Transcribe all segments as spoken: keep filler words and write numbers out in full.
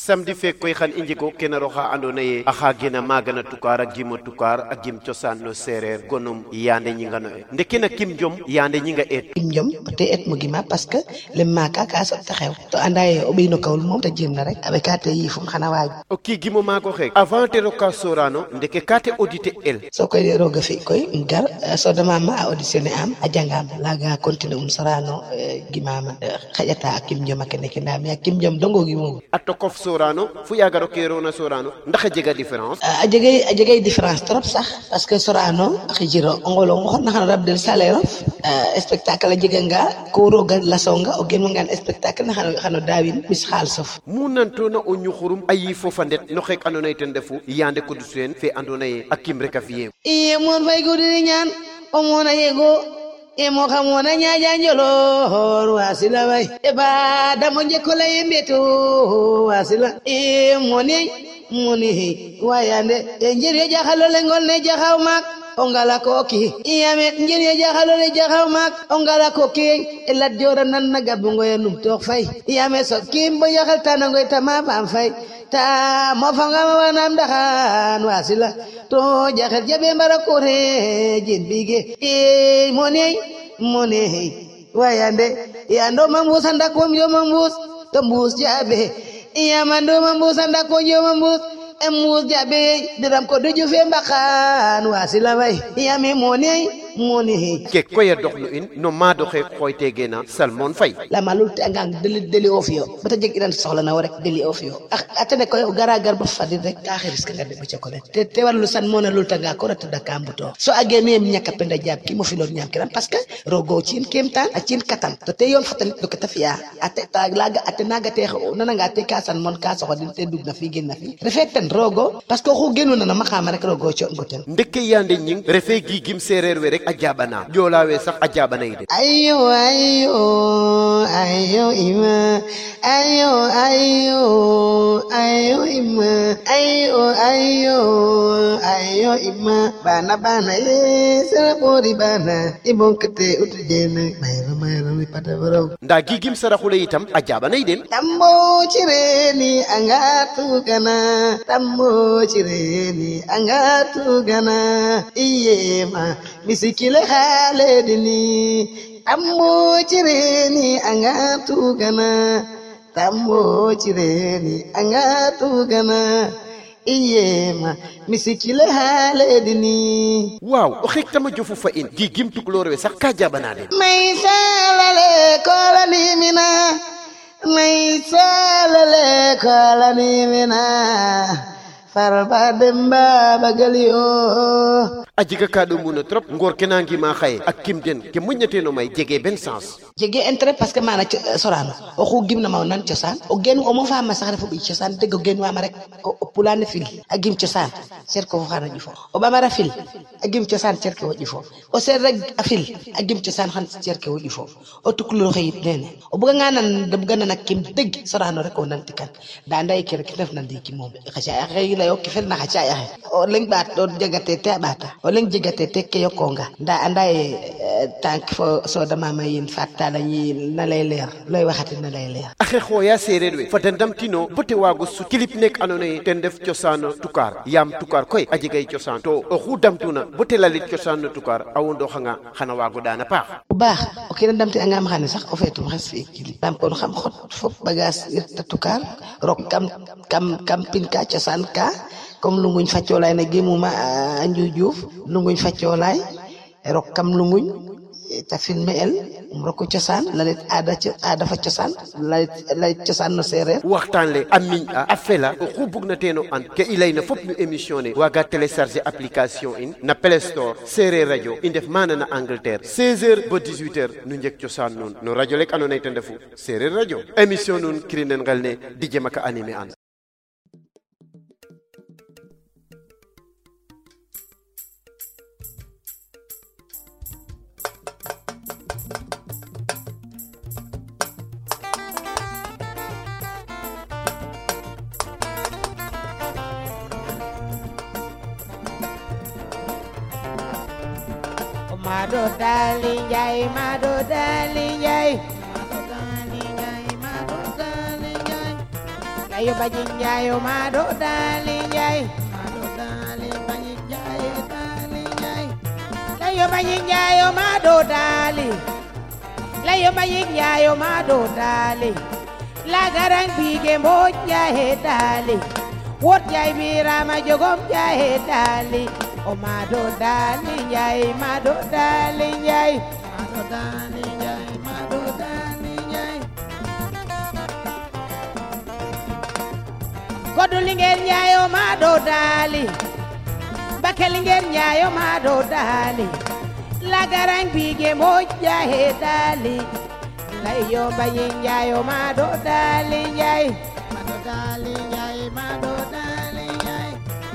samedi fe koy xan i njego kena roxa andona ye axa gena magana tukar a gimo tukar a gim cosaan no sereer gonum yande ñingano e ndekena kim jom yande ñinga et kim jom te et mo gima parce que le maka ka so ta xew to andaye o ɓeyno kawul mom ta jem na rek abe ka te yifum xana waaj o ki gimo maako xeek avant te roka sorano ndeke ka te audité el so koy roga fi koy gar so dama ma a auditionné am a jangam laga continuer um sorano gimama xajata kim jom ak nek ndam ya kim jom dongo gimo atokof sorano fu yagaro kerona sorano ndax a jega différence a jega a jega différence trop sax parce que sorano xijiro ngolo ngol na xana rabdel salaire spectacle jega nga ko roga la songa o gen ngan spectacle na xana xana dawin mis xal sof mu nantona o ñuxurum ayi fofa ndet no xek andona ye ten defu yande ko du sen fe andona ye akim rek a fiye e mon fay ko di ñaan o mona yego e mo xamona ñaaja njolor wasila bay e ba damo njeko la yembeto wasila e moni moni wayande e njeri jaxalo le ngol ne jaxaw mak ongala koki iyame njeri jaxalo le jaxaw mak ongala koki e la jora nan na gabungo ya num tok fay iyame so kimbo yaxal tanango tama bam fay ta mo fanga ma nam daxan wasila to jaxal jabe mbara ko re jin bige e moni moni wayande yando mambus anda ko yo mambus to mbus jabe iyamando mambus anda ko yo mambus emus jabe diram ko duju fe mbaxan wasila bay yami moni moni ke koye doxlu in no ma doxe xoyte gena Salmon Faye la malul tangang deli deli ofio bata jeg iran soxla na rek deli ofio atene koy gara gar ba fadi rek ka xeris ka de ci ko te te walu san mona lul tanga ko rata dakambuto so agene mi ñaka penda jab ki mo fi lor ñam kiram parce que rogo cin kemtan a cin katan to te yon fatan do ko tafia ate ta laga ate naga te nana nga te ka san mon ka soxo din te dug na fi gen na fi refeten rogo parce que ko genu na ma xama rek rogo ci ngoten ndeke yande ñing refe gi gim sereer we rek a jabana joolawe sax a jabana yi de ayo ayo ayo ima ayo ayo ayo ima ayo ayo ayo ima bana bana ye sera bori bana ibonkete utujena mayro mayro mi pada boro nda gi gim saraxule itam a jabana yi den tambo cireni angatu gana tambo cireni angatu gana iyema misikile hale dini tambo cireni angatu gana tambo cireni angatu gana iyema misikile hale dini waaw o xek tama jofu fa in gi gim tukulor we sax ka jabana de may salale kolani mina may salale kolani mina farba demba bagalio ajiga ka do muna trop ngor kenangi ma xaye ak kim den ke muñate no may jege ben sens jege intérêt parce que mana sorano o xu gimna ma nan ciosan o gen o mo fama sax dafa bi ciosan deg gen wa ma rek o pulane fil ak gim ciosan ser ko xana jufo o ba mara fil ak gim ciosan ser ko jufo o ser rek afil ak gim ciosan xan ser ko jufo o tuklu xeyit nene o bu nga nan de bu nga nak kim deg sorano rek o nan tikan da nday ki rek def nan di ki mom xaja xey la yo ki fel na xaja ya o leng bat do jegate te bata o leng jegate te ke yokonga da anday tank fo so dama mayin fatta la ñi na lay leer loy waxati na lay leer axe xoya sereer we fata ndamtino bote wago su clip nek anone ten def ciosano tukar yam tukar koy aji gay ciosan to o xu damtuna bote lalit ciosano tukar awondo xanga xana wago dana paax bu baax o kene damti nga ma xane sax o fetum xes fi clip bam ko xam xot fop bagage ta tukar rok kam kam kam pin ka ciosan ka comme lu nguñ faciolay na gemuma anju juuf lu nguñ faciolay rok kam lu nguñ ta filmé el um roko ciosan lalit ada ci ada fa ciosan lalit lay ciosan no séré waxtan le ammi a fela ko bugna teno an ke ilay na fop ñu émissioné waga télécharger application in na Play Store séré radio indef mana na Angleterre seize heures ba dix-huit heures nu ñek ciosan non no radio lek anone tan defu séré radio émission non krinen ngalne di jema ka animé an Mado darling jai, mado darling jai, mado darling jai, mado darling jai. layo bañi njaayo ma do dali njaay ma do dali bañi njaay dali njaay layo bañi njaayo ma do dali layo bañi njaayo ma do dali la garang bige mboj njaaye dali wot njaay birama jogom njaaye dali o ma do dali njaay ma do dali njaay ma do dali njaay ma do dali njaay Kodu Linguère Njaay o ma do dali Bakel Linguère Njaay o ma do dali la garang bige mboj njaaye dali layo bañi njaay o ma do dali njaay ma do dali njaay ma do dali njaay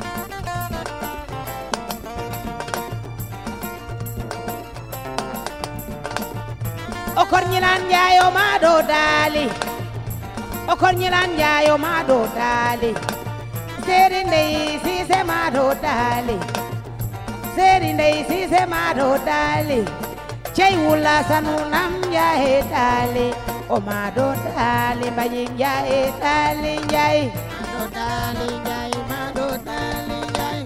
o kor ñilan njaay o ma do dali o kor ñilan njaay o ma do dali Seri Ndey Siise ma do dali Seri Ndey Siise ma do dali cey wula sanu nam njaaye dali o ma do dali bañi njaaye dali njaay ma do dali njaay ma do dali njaay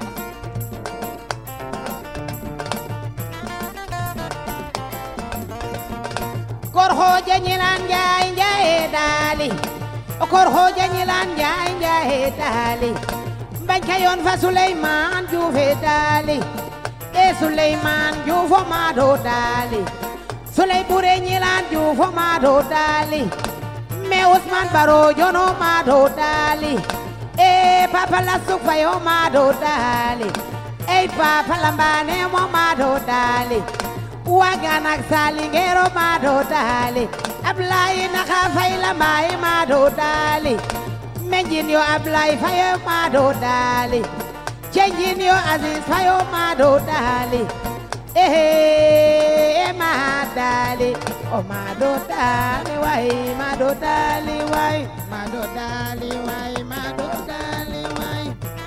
kor hooja ñilan njaay njaaye dali o kor hooja ñilan njaay njaaye dali bañ kayoon fa Suleymaan Juufe dali e Suleymaan Juuf o ma do dali Suley Bure ñilan Juuf o ma do dali me Usmaan Baro Jono ma do dali e Papa Lasuk Fay o ma do dali ey Papa Lambaane mo ma do dali Wagan ak Salingeer o ma do dali Ablaye Naxa Fay Lambaay ma do dali me njin yo Ablaye Fay o ma do dali Cengin yo Aziz Fay o ma do dali eh ma dali o ma do dali way ma do dali way ma do dali way ma do dali way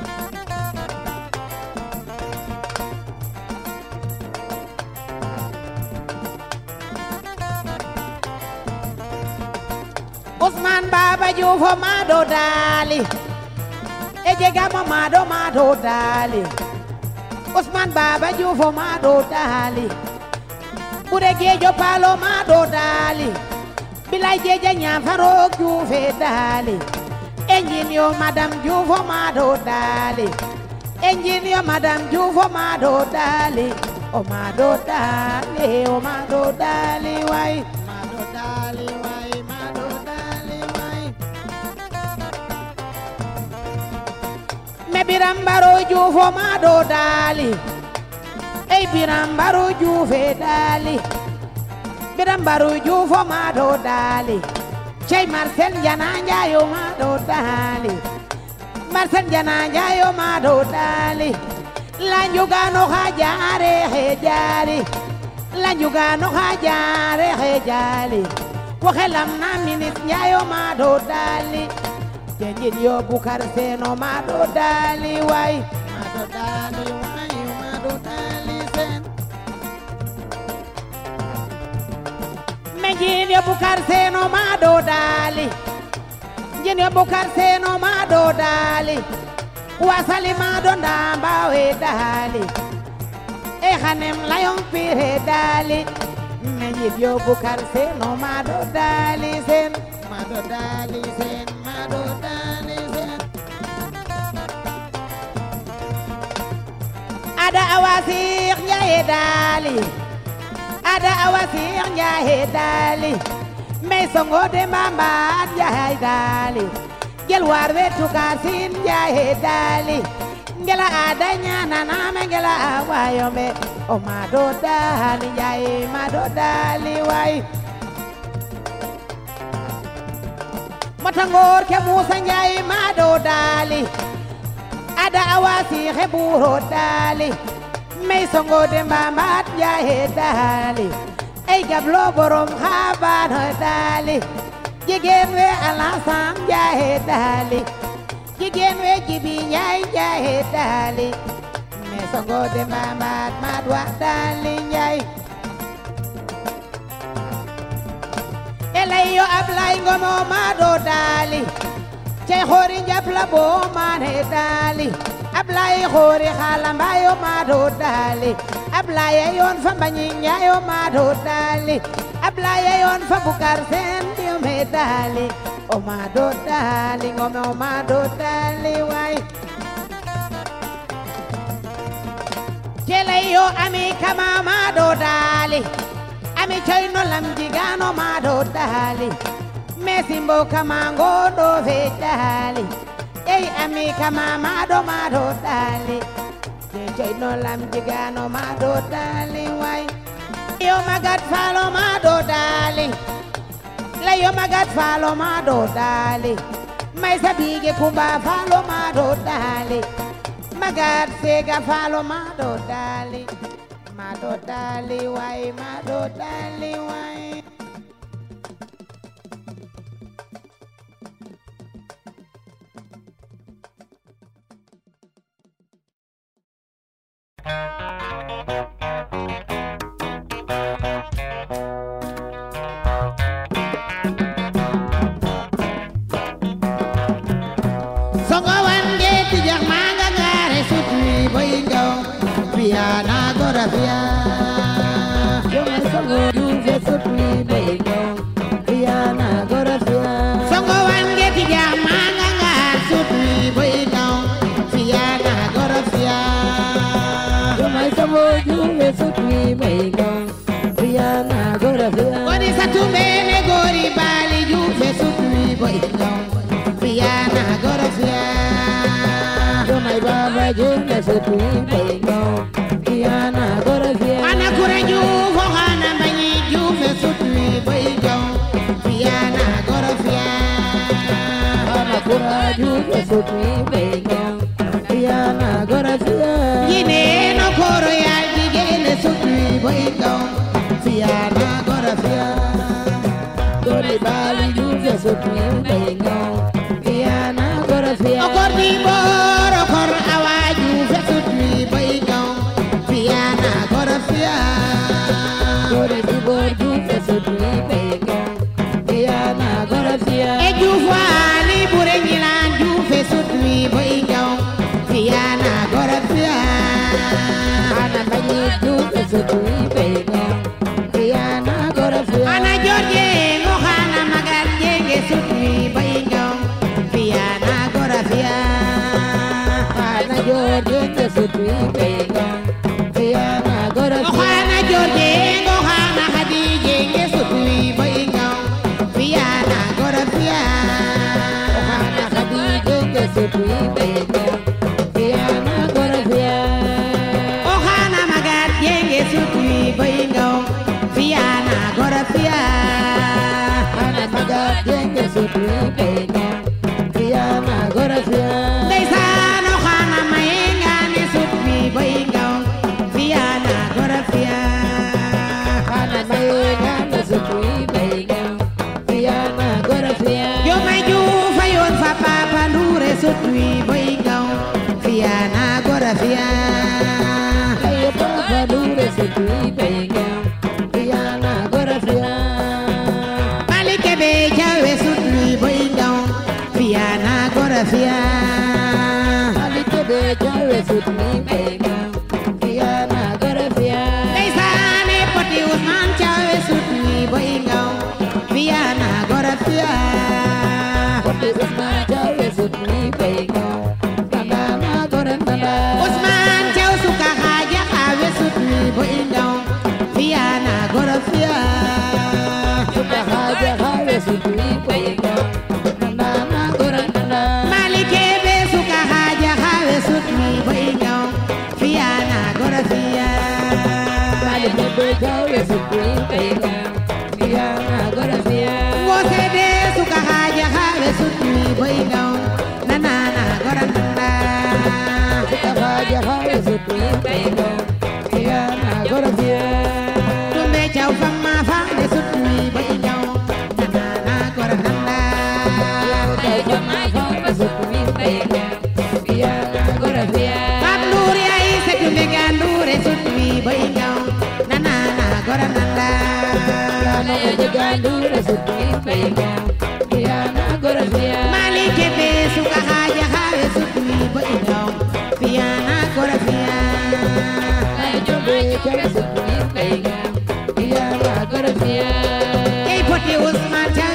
Usman Baba Juuf o ma do dali e jega mo ma do ma do dali Usman Baba Juuf o ma do dali Bure Geejo Paal o ma do dali Bilay Jeeja Ñaafaro Juufe dali Engine yo Madame Juuf o ma do dali Engine yo Madame Juuf o ma do dali o ma do dali o ma do dali way ma do dali way ma do dali way me Biram Baro Juuf o ma do dali ey Biram Baro Juufe dali Biram Baro Juuf o ma do dali cey Marcel Njana Njaay o ma do dali Marcel Njana Njaay o ma do dali la njugano xa jaare xe jaari la njugano xa jaare xe jaali waxe lam na minit Njaay o ma do dali Jengin yo Bukar Seen o ma do dali way ma do dali way ma do dali Seen Menjin yo Bukar Seen o ma do dali Jin yo Bukar Seen o ma do dali wasali ma do ndamba we dali e xanem layon pire dali Menjin yo Bukar Seen o ma do dali Seen ma do dali Seen ma do dali Seen ada awasir Njaay dali ada awasir Njaay dali me songo de mamba Njaay dali gel war we tukasin Njaay dali ngela ada nyana na me ngela awayombe o ma do dali Njaay ma do dali way matangor ke Musa Njaay ma do dali ada awasi xeburo dali me songo de mamba Njaay dali ey gablo borom xaban dali jigéen we Alasan Njaay dali jigéen we Jibi Njaay Njaay dali me songo de mamba madwa dali Njaay elayo Ablay Ngom o ma do dali cay xoori njap la boo maane daali Ablaye xoori xaala mbaayo maa doo daali Ablaye yoon fa mbañi njaayo maa doo daali Ablaye yoon fa bukar seen diyo me daali o maa doo daali ngome o maa doo daali waay Kelay yo ami kama maa doo daali ami coy no lam jigaano maa doo daali Mesimbo kama ngodo fe daali Ey ami kama mado mado dali Joy no lam jigano mado dali way Yo magat falo mado dali La yo magat falo mado dali May sabige kumba falo mado dali Magat sega falo mado dali Mado dali way mado dali way Songo wange tijak manga ngare sutwi boingo Via na gora via Songo songo yuve sutwi boingo Via na gora via Songo wange tijak manga ngare sutwi boingo Via na gora via Songo songo yuve sutwi boingo Via na gora via Koni satumene gori bali yuve sutwi boingo Via na gora via Jomai baba jumbe sutwi boingo Via na gora via Ana kura juvo hana banyi juve sutwi boingo Via na gora via Ana kura juve sutwi boingo Via na gora via Yine no koro ya jigene sutwi boingo Via na gora via Gori bali juve sutwi boingo Okor di bor, okor awaju fesutwi boingo Via na gora via Gori di bor ju fesutwi boingo Via na gora via E ju fwali bure nyilan ju fesutwi boingo Via na gora via Ana banyi ju fesutwi boingo Via na gora via Ana jorje mohana magar jenge sutwi boingo Via na gora via Ana jorje nge sutwi boingo Via na gora via Ohana jorje ngohana hadije nge sutwi boingo Via na gora via Ohana hadije nge sutwi boingo Via na gora via Ohana magat jenge sutwi boingo Via na gora via Ohana magat jenge sutwi boingo Via na gora via Ndeysaan Ohana mayenga ne sutwi boingo Via na gora via Ohana mayenga ne sutwi boingo Via na gora via Yo may jufa yon fa papa ndure sutwi boingo Via na gora via Ayo papa ndure sutwi boingo Via na gora via Malike be jawe sutwi boingo Via na gora via Malike be jawe sutwi boingo Via na gora via Ndeysane poti Usman jawe sutwi boingo Via na gora via Poti Usman jawe sutwi boingo Nanda na gora nanda Usman jawe suka haja kawe sutwi boingo Via na gora via Suka haja kawe sutwi boingo Nanda na gora nanda Malike be suka haja kawe sutwi boingo Via na gora via Malike be jawe sutwi boingo Via na gora via Ngose de suka haja kawe sutwi boingo Nana na gora nanda Suka haja kawe sutwi boingo Via na gora via Tumbe chau fama fama sutwi boingo Nana na gora nanda Tumbe chau fama fama sutwi boingo Via na gora via Papluri ai se tumbe gandure sutwi boingo Nana na gora nanda Nana gandure sutwi boingo Via na gora via Malike be Ousmane